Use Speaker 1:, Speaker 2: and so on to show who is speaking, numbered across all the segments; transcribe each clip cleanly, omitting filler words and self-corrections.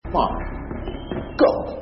Speaker 1: What? God.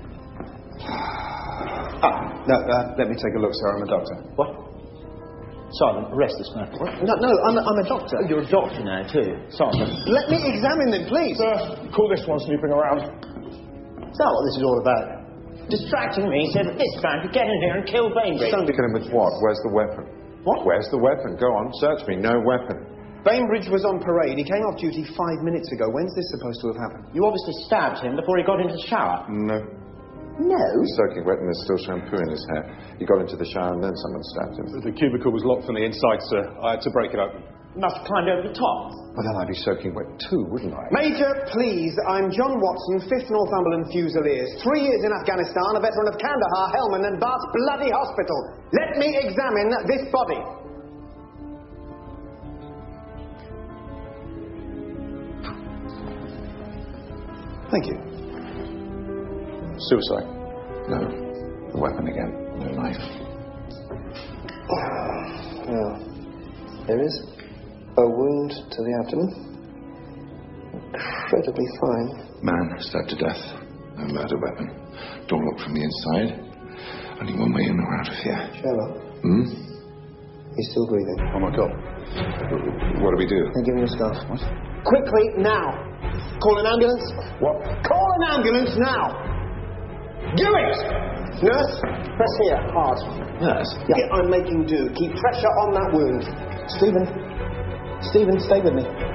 Speaker 2: No, let me take a look, sir. I'm a doctor.
Speaker 1: What? Sergeant, arrest this man.
Speaker 2: What? No, I'm a doctor.
Speaker 1: Oh, you're a doctor now, too. Sergeant.
Speaker 2: Let me examine them, please.
Speaker 3: Sir, call this one snooping around.
Speaker 1: Is that what this is all about? Distracting me so that this man could get in here and kill Bainbridge.
Speaker 4: Kill him with what? Where's the weapon?
Speaker 2: What?
Speaker 4: Where's the weapon? Go on, search me. No weapon.
Speaker 2: Bainbridge was on parade. He came off duty 5 minutes ago. When's this supposed to have happened?
Speaker 1: You obviously stabbed him before he got into the shower.
Speaker 4: No.
Speaker 2: No.
Speaker 4: Soaking wet and there's still shampoo in his hair. He got into the shower and then someone stabbed him.
Speaker 3: The cubicle was locked from the inside, sir. I had to break it open.
Speaker 1: Must have climbed over the top.
Speaker 4: Well, then I'd be soaking wet too, wouldn't I?
Speaker 2: Major, please. I'm John Watson, 5th Northumberland Fusiliers. 3 years in Afghanistan, a veteran of Kandahar, Helmand and Bath Bloody Hospital. Let me examine this body. Thank you.
Speaker 3: Suicide.
Speaker 4: No. The weapon again. No knife.
Speaker 2: There is a wound to the abdomen. Incredibly fine.
Speaker 4: Man stabbed to death. No murder weapon. Door locked from the inside. Only one way in or out of here.
Speaker 2: Sherlock, he's still breathing.
Speaker 3: Oh, my God.
Speaker 4: What do we do?
Speaker 2: Give me your scarf. What? Quickly, now. Call an ambulance.
Speaker 4: What?
Speaker 2: Call an ambulance now. Do it! Nurse, press here, hard.
Speaker 4: Nurse?
Speaker 2: Yeah, I'm making do. Keep pressure on that wound. Stephen, stay with me.